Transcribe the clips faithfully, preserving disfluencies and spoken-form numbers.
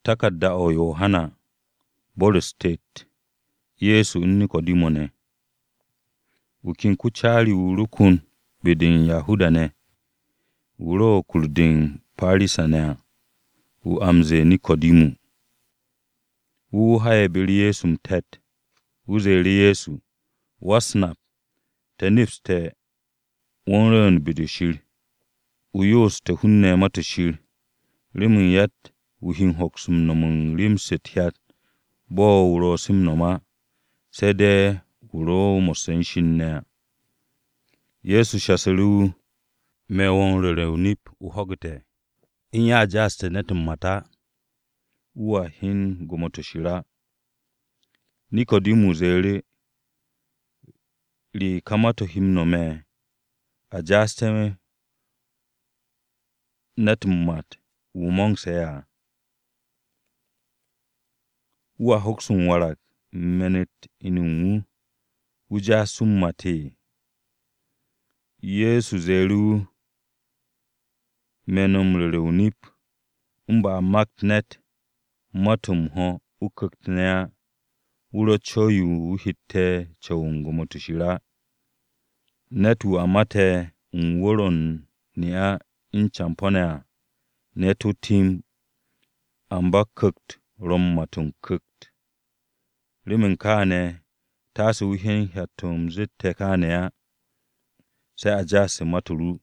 takadda o Yohana Bolo State Yesu Nikodimo ne ukin kuchali urukun bidin Yahuda ne uro kuldin Parisa ne u amze Nikodimu u haye bili Yesu mtet uzeli Yesu wasnap te nips te wonren bidishil uyos te hunne matashil limun yat uhin hoksum nomun lim setiat bo uro sim noma sede uro mosenshin ne Yesu shaselu me wonrere unip uhogte inya jaste netum mata uwa hin gomotoshira Nikodimu zere li kamato himno me ajaste netum mat umong seya uwa hoksum warak menet inungu uja summate Yesu zeru menom reunip umba magnet matum ho ukaktnea uro choyu uhitte chawungo motushira netu amate unworon niya inchamponea netu tim amba kakt rom matum kakt limin kane tasu uhin hatum zitte kanea sai ajase maturu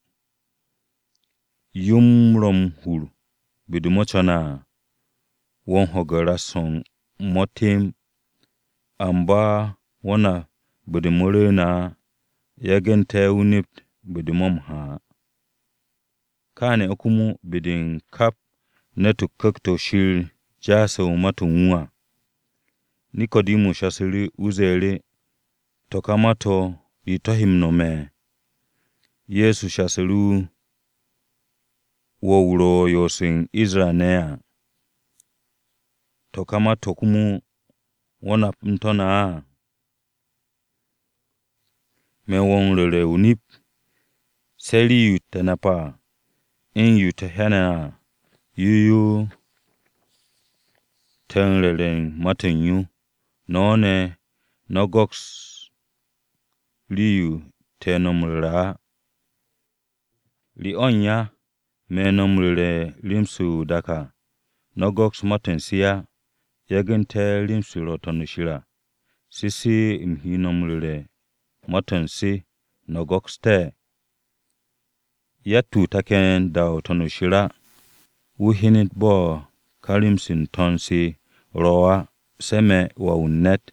yum rom hur bidumochana won hogara son motim amba wana bidumore na yagente unip bidumom ha kane okumu bidin kap netu kakto shir jaso matunwa Nikodimu shasiri uzere tokamato itohimno me Yesu shasiru wowuro yosin Izranea tokamato kumu wana mtona me wonrere unip seli yutenapa in yutehana yuyu tenreren matenyu none nogox liyu tenomra li onya menomrere limsu daka nogox matensia yagente limsu rotonushira sisi imhinomrere matensi nogox te yatu taken daw tonushira uhinit bo kalimsin tonsi roa seme wa unnet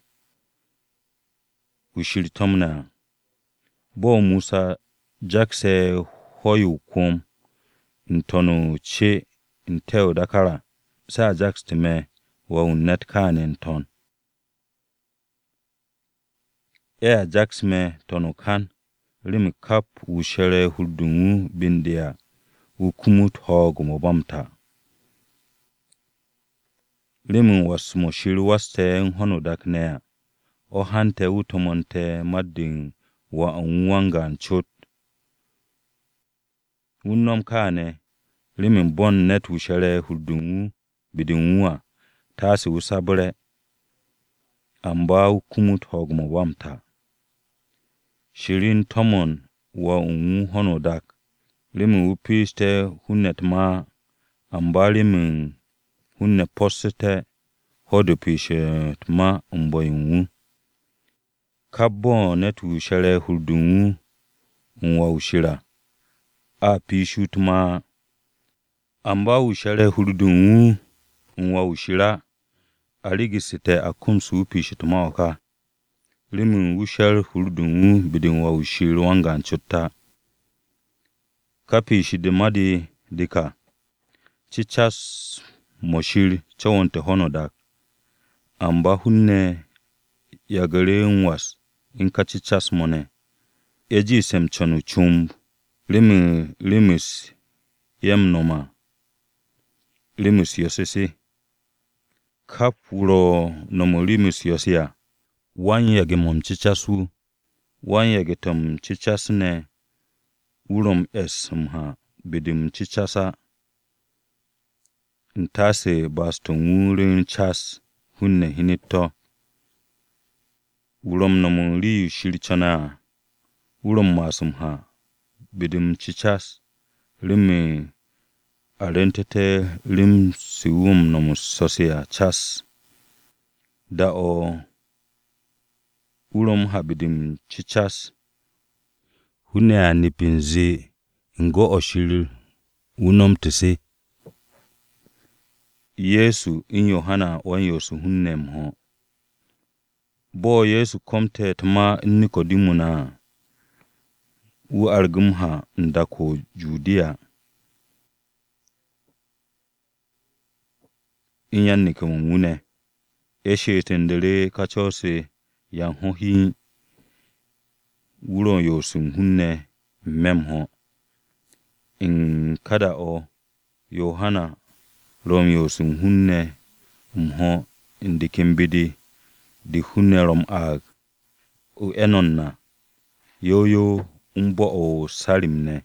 ushiri tomna bo Musa jakse hoyu kum ntonu che nteo dakara sa jakstime wa unnet kanen ton e jaksme tonu kan lim kap ushere huldungu bindia ukumut hogumo bamta limun wasmo shiru waste hono daknea o hante utomonte maddin wa unwangan chut unnom kane limin bon net ushere huldungu bidinwa tasi usabre amba ukumut hogumo bamta shirin tomon wa ungu hono dak limin upiste hunnet ma amba limin hunne posete hodo pishe ma umboyungu kabbo netu shere huldungu unwa ushira a pishu tuma amba ushere huldungu unwa ushira aligisite akumsu pishu tuma oka limin usher huldungu bidin wa ushiru wangan chutta kapishi demadi dika chichas moshir chawonte honodak amba hunne yagare nwas inka chichas mone eji sem chonu chum limi limis yem noma limis yosisi kapuro nomo limis yosia wan yage mom chichasu wan yage tom chichasne urom esmha bidim chichasa ntase baston rin chas hunne hinito wurom nomun ri shirchana wurom masum ha bidim chichas rimi arentete rim siwum nomus sosia chas da o wurom ha bidim chichas hunne anipinzi ngo oshir unom tese Yesu in Yohana wan yosu hunnem ho bo Yesu komte tama Nikodimuna u argumha ndako Judea in yan nikamune eshe tendere kachose yan hohi wuron yosu hunne memho in kada o Yohana rom yosun hunne mho indikimbidi di hunne rom ag u enonna yoyo umbo o salimne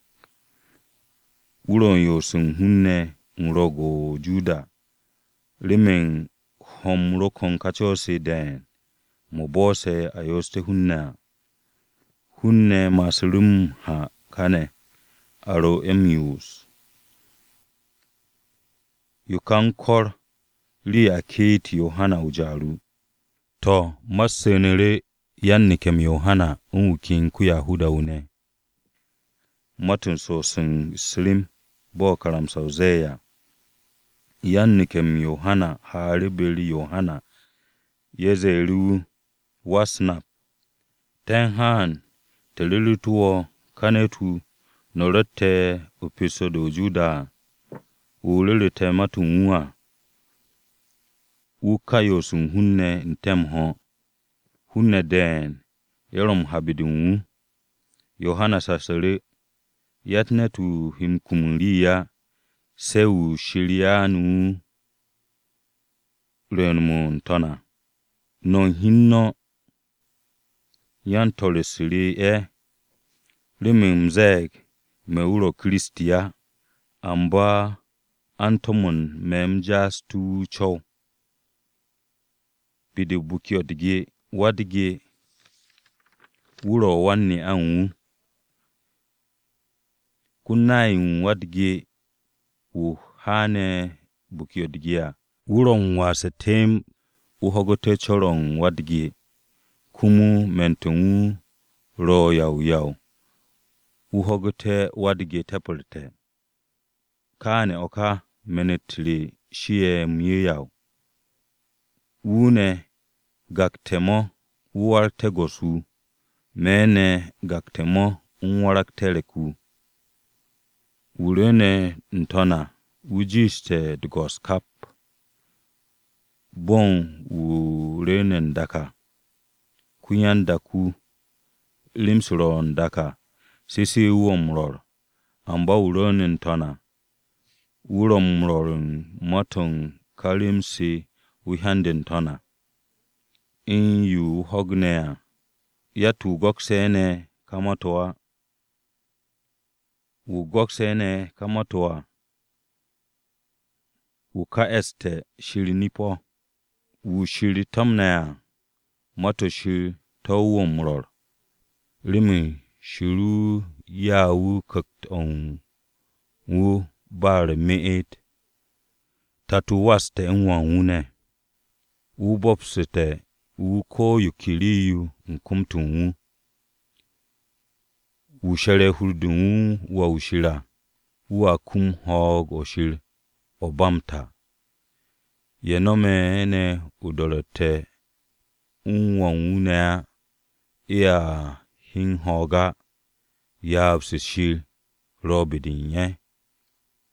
uron yosun hunne nrogo juda rimen hom rokon kachose den mo bose ayoste hunna hunne masrum ha kane aro emius yukan kor li akiti Yohana ujaru to masenere yannikem Yohana unkin ku Yahuda une matun sosin slim bo karam sauzeya yannikem Yohana haribeli Yohana yezeru wasnap tenhan telulutuo kanetu norote episodo juda ulele tematu nwa ukayo sun hunne ntem ho hunne den yerom habidun Yohana sasere yatnetu himkumliya seu shirianu renmun tona non hinno yantolesiri e limimzeg meuro Kristia amba antomon mem jas tu chow bidi bukyo dige wadige wuro wanni anwu kunnayin wadige u hane bukyo digia wuron wasa tem u hogote choron wadige kumu mentungu ro yaw yaw u hogote wadige tepolte kane oka menetri shie myeyaw wune gaktemo uwartegosu mene gaktemo unwarakteleku urene ntona ujiste dgoskap bon urene ndaka kunyandaku limsuro ndaka sisi uomror amba urene ntona uromrorin moton kalimsi wihanden tona in yu hognea yatu goksene kamatoa u goksene kamatoa u ka este shirinipo u shiri tamnea moto shir tawomror limi shiru yawu kakton u bar meet tatu waste enwawune u bopsete u ko yukiriyu nkumtungu u shere hurdungu wa ushira u akum hog oshir obamta yenome ene udolote unwawune ya hin hoga ya absishir robidinye